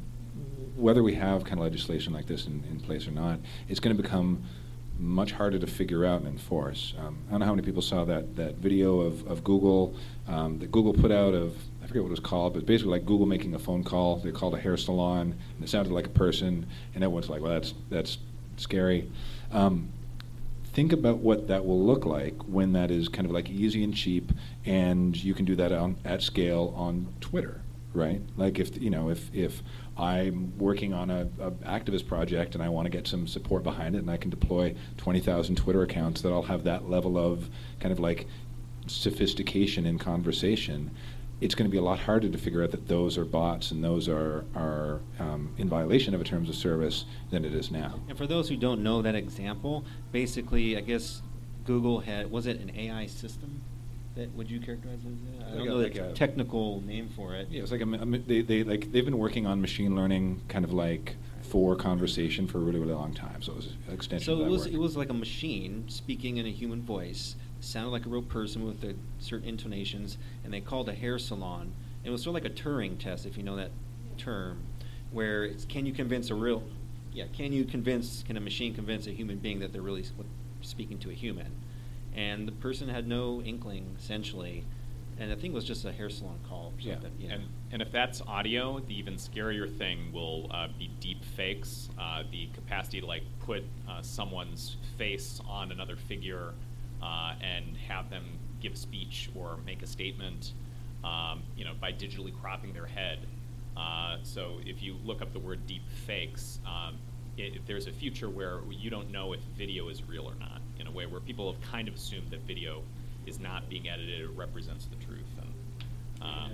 whether we have kind of legislation like this in, in place or not, it's going to become much harder to figure out and enforce. Um, I don't know how many people saw that that video of of Google um, that Google put out of, I forget what it was called, but basically like Google making a phone call. They called a hair salon, and it sounded like a person, and everyone's like, well, that's that's scary. Um, think about what that will look like when that is kind of like easy and cheap, and you can do that on at scale on Twitter, right? Like if you know if if I'm working on a, a activist project and I want to get some support behind it, and I can deploy twenty thousand Twitter accounts that all have that level of kind of like sophistication in conversation, it's going to be a lot harder to figure out that those are bots and those are, are um, in violation of a terms of service than it is now. And for those who don't know that example, basically, I guess Google had, was it an A I system? That, would you characterize it as that? I don't Like a- know like the a- technical name for it. Yeah, it's like a, a, they, they like they've been working on machine learning kind of like for conversation for a really, really long time. So it was an extension So of that it was work. it was like a machine speaking in a human voice, sounded like a real person with a certain intonations, and they called a hair salon. It was sort of like a Turing test, if you know that term, where it's can you convince a real, yeah, can you convince, can a machine convince a human being that they're really s- what- speaking to a human? And the person had no inkling, essentially, and I think it was just a hair salon call or something. Yeah. And, and if that's audio, the even scarier thing will uh, be deep fakes, uh, the capacity to like put uh, someone's face on another figure uh, and have them give a speech or make a statement, um, you know, by digitally cropping their head. Uh, so if you look up the word deep fakes, um, it, there's a future where you don't know if video is real or not, in a way where people have kind of assumed that video is not being edited, it represents the truth. And, uh,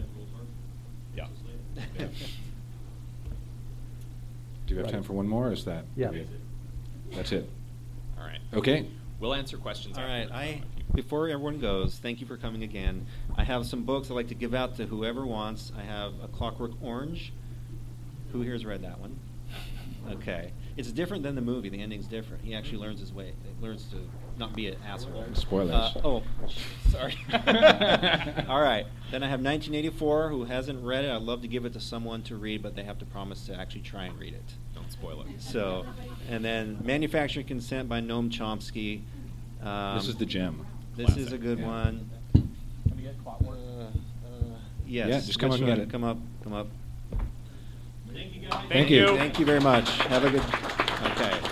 yeah. Yeah. Do we have time for one more, or is that? Yeah. okay? That's it. All right. Okay. We'll answer questions All right, afterwards. I before everyone goes, thank you for coming again. I have some books I'd like to give out to whoever wants. I have A Clockwork Orange. Who here's read that one? Okay. It's different than the movie. The ending's different. He actually learns his way. Learns to not be an asshole. Spoilers. Uh, oh, sorry. All right. Then I have nineteen eighty-four. Who hasn't read it? I'd love to give it to someone to read, but they have to promise to actually try and read it. Don't spoil it. So, and then Manufacturing Consent by Noam Chomsky. Um, This is the gem. This Classic, is a good yeah. one. Can we get Clockwork? Uh, uh, yes. Yeah, just come Which up and one? get it. Come up. Come up. Thank you, guys. Thank you. Thank you very much. Have a good. Okay.